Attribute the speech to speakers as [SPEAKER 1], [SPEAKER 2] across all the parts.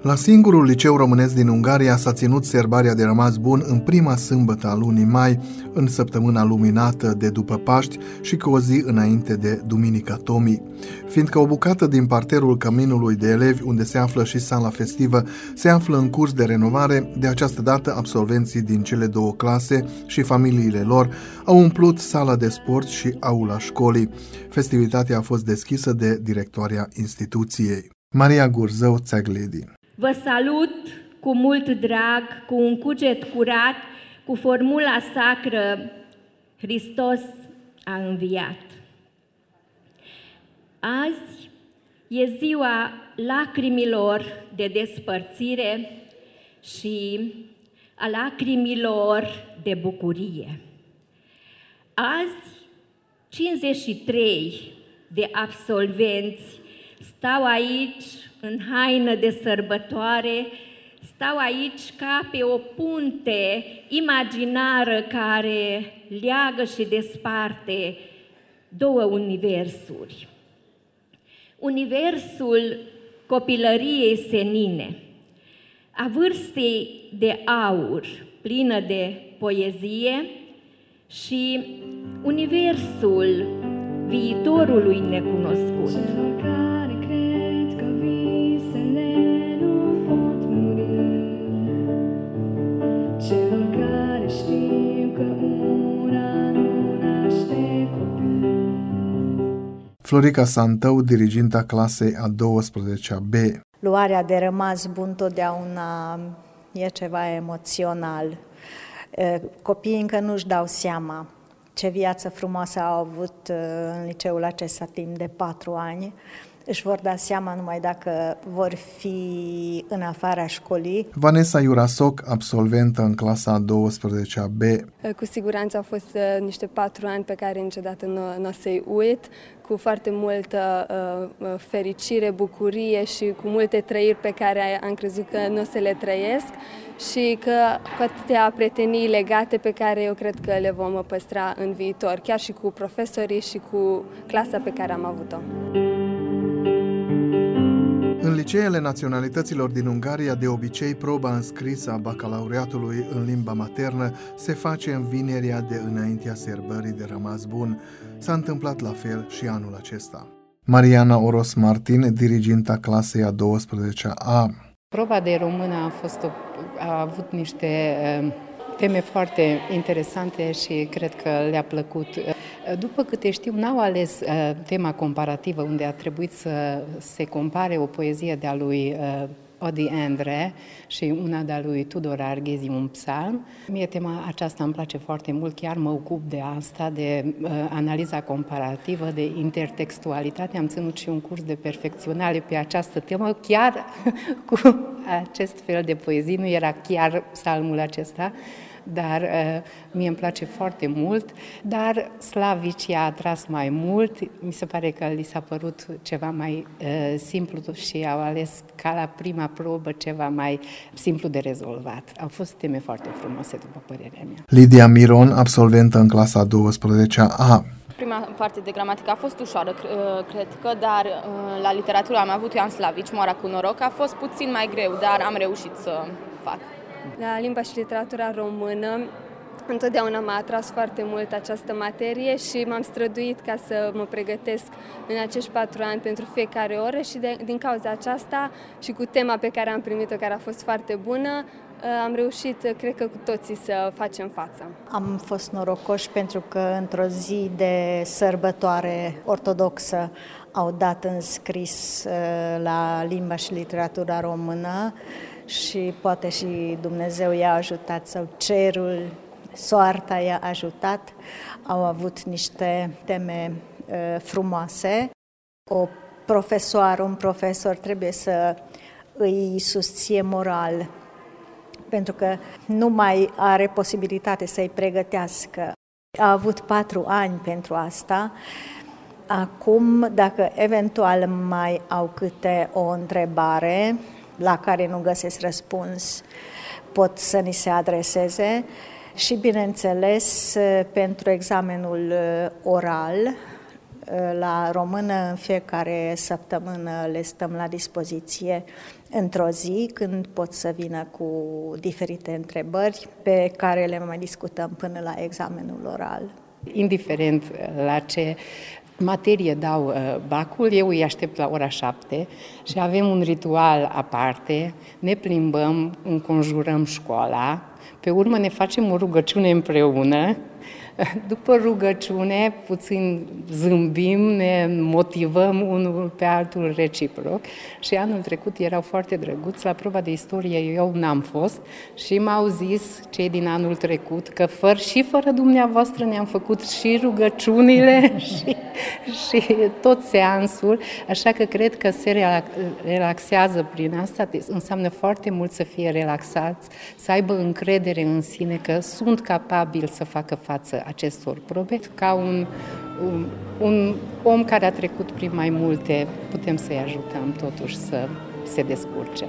[SPEAKER 1] La singurul liceu românesc din Ungaria s-a ținut sărbarea de rămas bun în prima sâmbătă a lunii mai, în săptămâna luminată de după Paști și cu o zi înainte de Duminica Tomii. Fiindcă o bucată din parterul căminului de elevi, unde se află și sala festivă, se află în curs de renovare, de această dată absolvenții din cele două clase și familiile lor au umplut sala de sport și aula școlii. Festivitatea a fost deschisă de directoarea instituției. Maria Gurzău Țeagledi.
[SPEAKER 2] Vă salut cu mult drag, cu un cuget curat, cu formula sacră Hristos a înviat. Azi e ziua lacrimilor de despărțire și a lacrimilor de bucurie. Azi 53 de absolvenți stau aici în haină de sărbătoare, stau aici ca pe o punte imaginară care leagă și desparte două universuri. Universul copilăriei senine, a vârstei de aur, plină de poezie, și universul viitorului necunoscut.
[SPEAKER 1] Florica Santău, diriginta clasei a 12-a B.
[SPEAKER 3] Luarea de rămas bun totdeauna e ceva emoțional. Copiii încă nu-și dau seama ce viață frumoasă au avut în liceul acesta timp de 4 ani. Își vor da seama numai dacă vor fi în afara școlii.
[SPEAKER 1] Vanessa Iurasoc, absolventă în clasa a 12-a B.
[SPEAKER 4] Cu siguranță au fost niște 4 ani pe care niciodată nu o să-i uit, cu foarte multă fericire, bucurie și cu multe trăiri pe care am crezut că nu o să le trăiesc și că cu atâtea prietenii legate pe care eu cred că le vom păstra în viitor, chiar și cu profesorii și cu clasa pe care am avut-o.
[SPEAKER 1] În liceele naționalităților din Ungaria, de obicei, proba înscrisă a bacalaureatului în limba maternă se face în vinerea de înaintea sărbării de rămas bun. S-a întâmplat la fel și anul acesta. Mariana Oros Martin, diriginta clasei a 12-a.
[SPEAKER 5] Proba de română a avut niște teme foarte interesante și cred că le-a plăcut. După câte știu, n-au ales tema comparativă, unde a trebuit să se compare o poezie de-a lui Odi Endre și una de-a lui Tudor Arghezi, un psalm. Mie tema aceasta îmi place foarte mult, chiar mă ocup de asta, de analiza comparativă, de intertextualitate. Am ținut și un curs de perfecționare pe această temă, chiar cu acest fel de poezii, nu era chiar psalmul acesta, dar mie îmi place foarte mult, dar Slavici i-a atras mai mult, mi se pare că li s-a părut ceva mai simplu și au ales ca la prima probă ceva mai simplu de rezolvat. Au fost teme foarte frumoase, după părerea mea.
[SPEAKER 1] Lidia Miron, absolventă în clasa 12-a.
[SPEAKER 6] Prima parte de gramatică a fost ușoară, cred că, dar la literatură am avut Ioan Slavici, Moara cu noroc, a fost puțin mai greu, dar am reușit să fac.
[SPEAKER 4] La limba și literatura română, întotdeauna m-a atras foarte mult această materie și m-am străduit ca să mă pregătesc în acești 4 ani pentru fiecare oră și din cauza aceasta și cu tema pe care am primit-o, care a fost foarte bună, am reușit, cred că cu toții, să facem față.
[SPEAKER 3] Am fost norocoși pentru că într-o zi de sărbătoare ortodoxă au dat înscris la limba și literatura română și poate și Dumnezeu i-a ajutat sau cerul, soarta i-a ajutat. Au avut niște teme frumoase. O profesoară, un profesor trebuie să îi susție moral, pentru că nu mai are posibilitate să-i pregătească. A avut 4 ani pentru asta. Acum, dacă eventual mai au câte o întrebare la care nu găsesc răspuns, pot să ni se adreseze și, bineînțeles, pentru examenul oral La română în fiecare săptămână le stăm la dispoziție într-o zi, când pot să vină cu diferite întrebări pe care le mai discutăm până la examenul oral.
[SPEAKER 5] Indiferent la ce materie dau bacul, eu îi aștept la ora 7 și avem un ritual aparte, ne plimbăm, înconjurăm școala, pe urmă ne facem o rugăciune împreună. După rugăciune, puțin zâmbim, ne motivăm unul pe altul reciproc și anul trecut erau foarte drăguți. La proba de istorie eu n-am fost și m-au zis cei din anul trecut că fără dumneavoastră ne-am făcut și rugăciunile și tot seansul, așa că cred că se relaxează prin asta. Înseamnă foarte mult să fie relaxați, să aibă încredere în sine că sunt capabili să facă față acestor probe. Ca un om care a trecut prin mai multe, putem să-i ajutăm totuși să se descurce.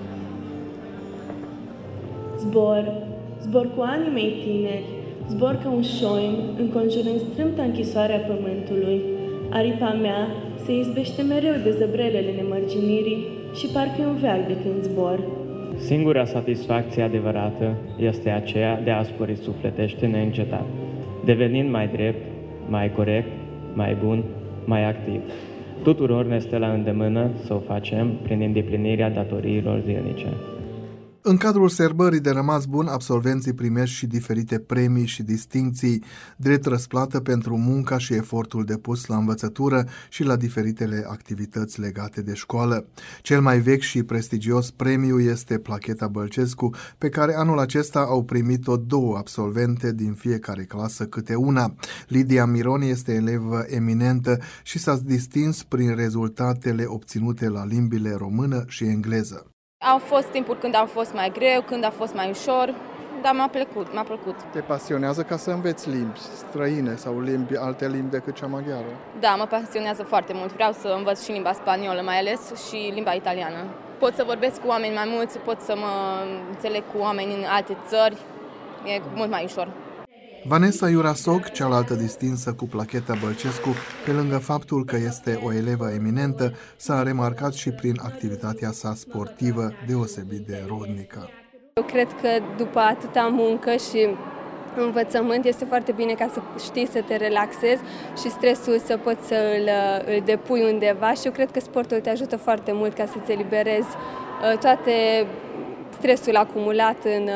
[SPEAKER 7] Zbor cu anii mei tineri, zbor ca un șoim, înconjurând strâmta închisoarea pământului. Aripa mea se izbește mereu de zăbrelele nemărginirii și parcă e un veac de când zbor.
[SPEAKER 8] Singura satisfacție adevărată este aceea de a spori sufletește neîncetat, devenind mai drept, mai corect, mai bun, mai activ. Tuturor ne stă la îndemână să o facem prin îndeplinirea datoriilor zilnice.
[SPEAKER 1] În cadrul sărbării de rămas bun, absolvenții primesc și diferite premii și distincții, drept răsplată pentru munca și efortul depus la învățătură și la diferitele activități legate de școală. Cel mai vechi și prestigios premiu este placheta Bălcescu, pe care anul acesta au primit-o 2 absolvente din fiecare clasă câte una. Lidia Miron este elevă eminentă și s-a distins prin rezultatele obținute la limbile română și engleză.
[SPEAKER 6] Au fost timpuri când a fost mai greu, când a fost mai ușor, dar m-a plăcut.
[SPEAKER 1] Te pasionează ca să înveți limbi străine sau alte limbi decât cea maghiară?
[SPEAKER 6] Da, mă pasionează foarte mult. Vreau să învăț și limba spaniolă mai ales și limba italiană. Pot să vorbesc cu oameni mai mulți, pot să mă înțeleg cu oameni în alte țări, e mult mai ușor.
[SPEAKER 1] Vanessa Iurasoc, cealaltă distinsă cu placheta Bălcescu, pe lângă faptul că este o elevă eminentă, s-a remarcat și prin activitatea sa sportivă deosebit de rodnică.
[SPEAKER 4] Eu cred că după atâta muncă și învățământ este foarte bine ca să știi să te relaxezi și stresul să poți să îl depui undeva și eu cred că sportul te ajută foarte mult ca să-ți eliberezi toate stresul acumulat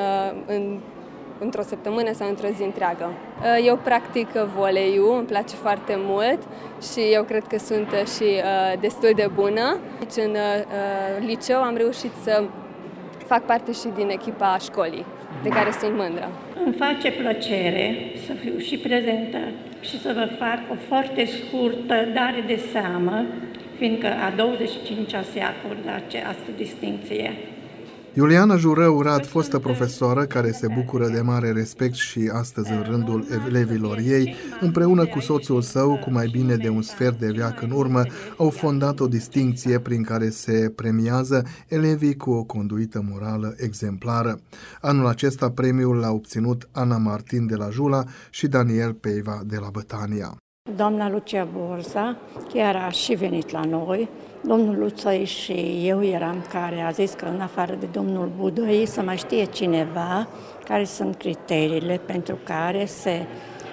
[SPEAKER 4] într-o săptămână sau într-o zi întreagă. Eu practic voleiul, îmi place foarte mult și eu cred că sunt și destul de bună. Deci în liceu am reușit să fac parte și din echipa școlii, de care sunt mândră.
[SPEAKER 9] Îmi face plăcere să fiu și prezentă și să vă fac o foarte scurtă dare de seamă, fiindcă a 25-a se acordă această distincție.
[SPEAKER 1] Iuliana Jurău Rad, fostă profesoară care se bucură de mare respect și astăzi în rândul elevilor ei, împreună cu soțul său, cu mai bine de un sfert de veac în urmă, au fondat o distincție prin care se premiază elevii cu o conduită morală exemplară. Anul acesta premiul l-a obținut Ana Martin de la Jula și Daniel Peiva de la Bătania.
[SPEAKER 9] Doamna Lucia Borza chiar a și venit la noi. Domnul Luțăi și eu eram care a zis că în afară de domnul Budăi să mai știe cineva care sunt criteriile pentru care se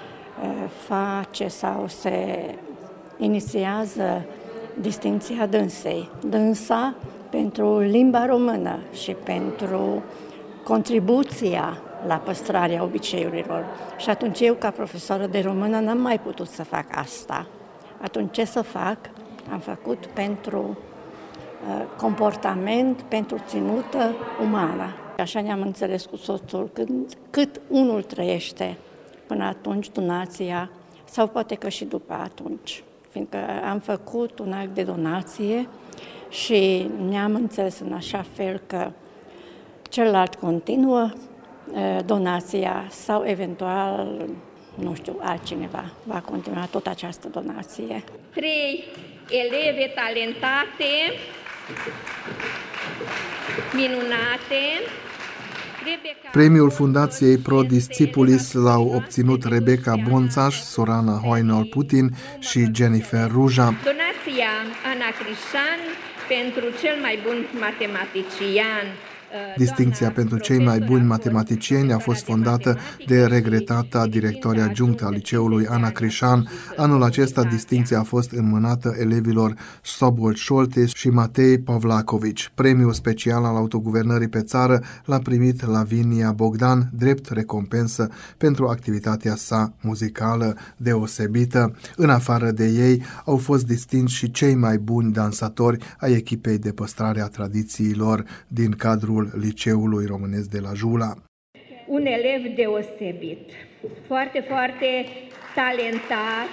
[SPEAKER 9] face sau se inițiază distincția dânsei. Dânsa pentru limba română și pentru contribuția la păstrarea obiceiurilor. Și atunci eu, ca profesoră de română, n-am mai putut să fac asta. Atunci ce să fac? Am făcut pentru comportament, pentru ținută umană. Așa ne-am înțeles cu soțul, cât unul trăiește până atunci donația, sau poate că și după atunci, fiindcă am făcut un act de donație și ne-am înțeles în așa fel că celălalt continuă donația sau eventual, nu știu, altcineva va continua tot această donație.
[SPEAKER 2] 3 eleve talentate, minunate,
[SPEAKER 1] Premiul Fundației Pro Discipulis l-au obținut Rebecca Bonțaș, Sorana Hoinol-Putin și Jennifer Ruja.
[SPEAKER 2] Donația Ana Crișan pentru cel mai bun matematician.
[SPEAKER 1] Distincția pentru cei mai buni matematicieni a fost fondată de regretata directoare adjunctă a liceului Ana Crișan. Anul acesta distincția a fost înmânată elevilor Sobol Șoltes și Matei Pavlacovici. Premiul special al autoguvernării pe țară l-a primit Lavinia Bogdan, drept recompensă pentru activitatea sa muzicală deosebită. În afară de ei au fost distinși și cei mai buni dansatori ai echipei de păstrare a tradițiilor din cadrul Liceului Românesc de la Jula.
[SPEAKER 2] Un elev deosebit, foarte, foarte talentat,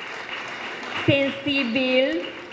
[SPEAKER 2] sensibil,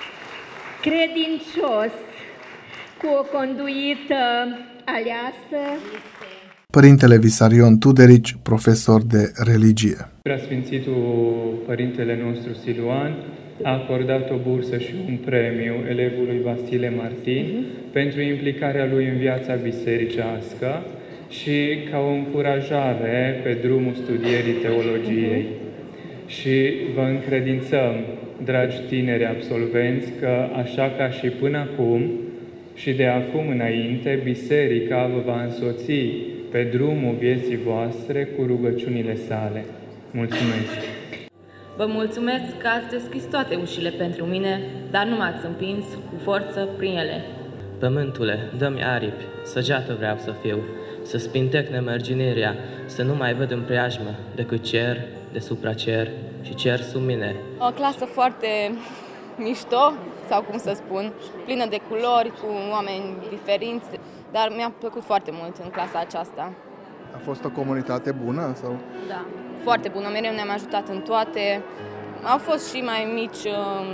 [SPEAKER 2] credincios, cu o conduită aleasă.
[SPEAKER 1] Părintele Visarion Tuderici, profesor de religie.
[SPEAKER 10] Preasfințitul Părintele nostru Siluan a acordat o bursă și un premiu elevului Vasile Martin pentru implicarea lui în viața bisericească și ca o încurajare pe drumul studierii teologiei. Și vă încredințăm, dragi tineri absolvenți, că așa ca și până acum și de acum înainte, biserica vă va însoți pe drumul vieții voastre cu rugăciunile sale. Mulțumesc!
[SPEAKER 6] Vă mulțumesc că ați deschis toate ușile pentru mine, dar nu m-ați împins cu forță prin ele.
[SPEAKER 11] Pământule, dă-mi aripi, săgeată vreau să fiu, să spintec nemărginirea, să nu mai văd în preajmă decât cer deasupra cer și cer sub mine.
[SPEAKER 6] O clasă foarte mișto, sau cum să spun, plină de culori, cu oameni diferiți, dar mi-a plăcut foarte mult în clasa aceasta.
[SPEAKER 1] A fost o comunitate bună? Sau?
[SPEAKER 6] Da, foarte bună, mereu ne-am ajutat în toate. Au fost și mai mici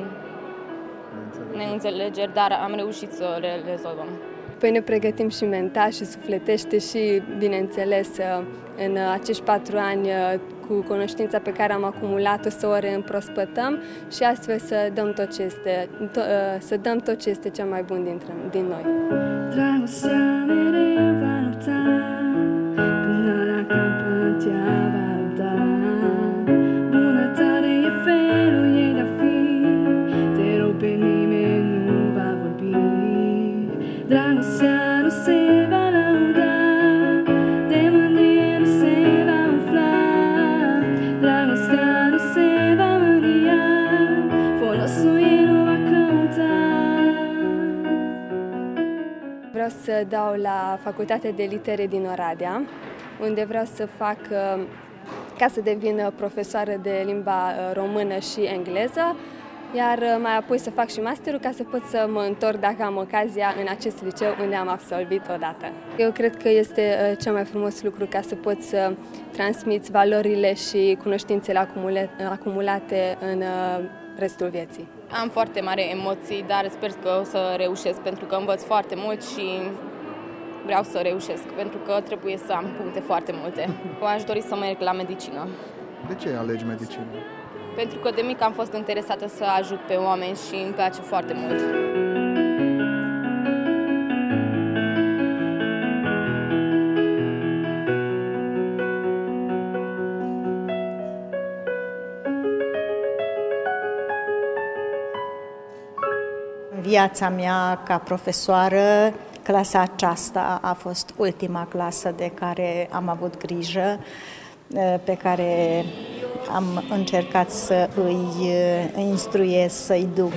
[SPEAKER 6] neînțelegeri, dar am reușit să le rezolvăm.
[SPEAKER 4] Păi ne pregătim și mental și sufletește și, bineînțeles, în acești 4 ani cu cunoștința pe care am acumulat-o să o reîmprospătăm și astfel să dăm tot ce este cel mai bun din noi.
[SPEAKER 7] Dragostea mereu va lupta, până la capăt ea va lupta. Bunătate e felul ei de-a fi, te rog pe nimeni nu va vorbi. Dragostea nu se va lăuda, de mândrie nu se va umfla. Dragostea nu se va mânia, folosul ei nu va căuta.
[SPEAKER 4] Vreau să dau la Facultatea de Litere din Oradea, unde vreau să fac, ca să devin profesoară de limba română și engleză, iar mai apoi să fac și masterul ca să pot să mă întorc, dacă am ocazia, în acest liceu unde am absolvit odată. Eu cred că este cel mai frumos lucru ca să poți să transmiți valorile și cunoștințele acumulate în restul vieții.
[SPEAKER 6] Am foarte mare emoții, dar sper că o să reușesc, pentru că învăț foarte mult și vreau să reușesc, pentru că trebuie să am puncte foarte multe. Aș dori să merg la medicină.
[SPEAKER 1] De ce alegi medicină?
[SPEAKER 6] Pentru că de mic am fost interesată să ajut pe oameni și îmi place foarte mult.
[SPEAKER 3] Viața mea ca profesoară, clasa aceasta a fost ultima clasă de care am avut grijă, pe care am încercat să îi instruiesc, să-i duc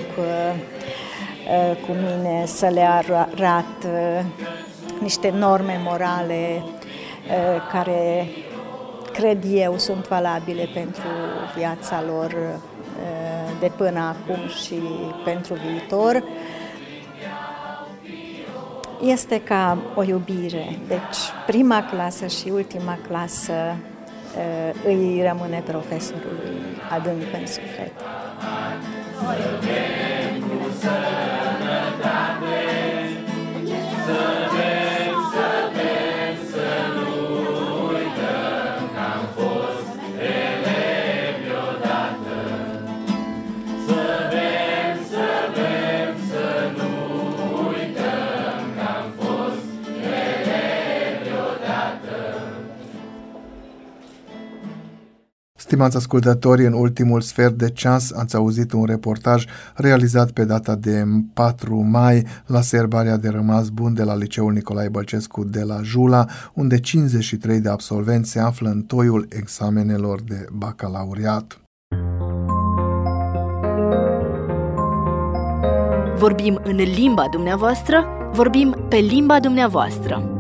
[SPEAKER 3] cu mine, să le arăt niște norme morale care, cred eu, sunt valabile pentru viața lor de până acum și pentru viitor. Este ca o iubire, deci prima clasă și ultima clasă îi rămâne profesorului adânc în suflet.
[SPEAKER 12] Să bem, să nu uităm că am fost elevi odată.
[SPEAKER 1] Stimați ascultători, în ultimul sfert de ceas ați auzit un reportaj realizat pe data de 4 mai la serbarea de rămas bun de la Liceul Nicolae Bălcescu de la Jula, unde 53 de absolvenți se află în toiul examenelor de bacalaureat.
[SPEAKER 12] Vorbim în limba dumneavoastră, vorbim pe limba dumneavoastră.